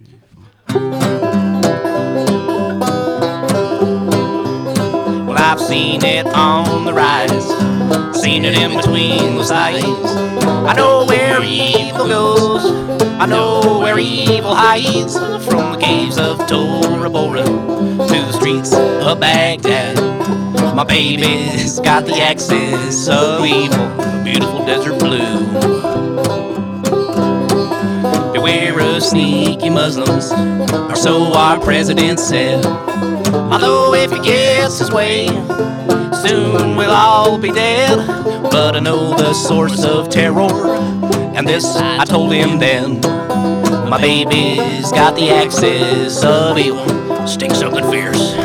Well, I've seen it on the rise, seen it in between the sides. I know where evil goes, I know where evil hides. From the caves of Tora Bora to the streets of Baghdad, my baby's got the axis of evil, beautiful desert blue. Beware of sneaky Muslims, or so our president said. Although if he gets his way, soon we'll all be dead. But I know the source of terror, and this I told him then. My baby's got the axis of evil, stinks something fierce.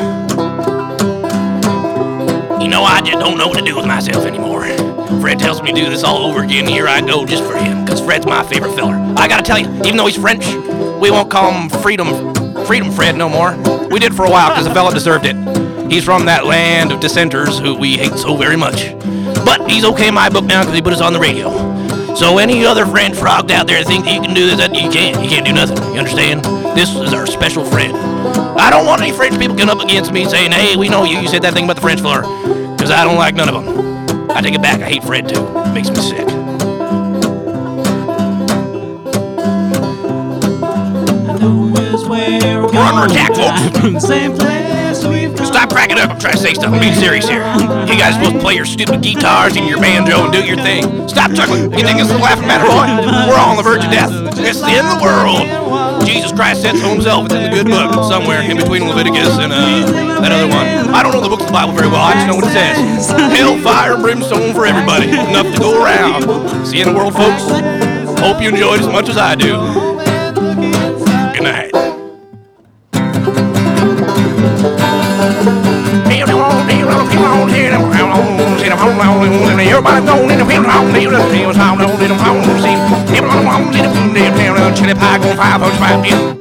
You know, I just don't know what to do with myself anymore. Fred tells me to do this all over again, here I go just for him, cause Fred's my favorite feller. I gotta tell you, even though he's French, we won't call him Freedom Fred no more. We did for a while, cause the fella deserved it. He's from that land of dissenters who we hate so very much. But he's okay in my book now, cause he put us on the radio. So any other French frogs out there think that you can do this, that you can't do nothing, you understand? This is our special friend. I don't want any French people coming up against me saying, hey, we know you said that thing about the French fella, cause I don't like none of them. I take it back, I hate Fred too, it makes me sick. We're under attack, folks. Stop cracking up, I'm trying to say stuff, I'm being serious here. You guys are supposed to play your stupid guitars and your banjo and do your thing. Stop chuckling, you think it's a laughing matter, boy? We're all on the verge of death. It's the end of the world. Jesus Christ said so himself, it's in the good book, somewhere in between Leviticus and that other one. I don't know the books of the Bible very well, I just know what it says. Hell, fire, and brimstone for everybody, enough to go around. See you in the world, folks. Hope you enjoyed as much as I do. Good night. Everybody going in the field, chili pie going 5 punch 5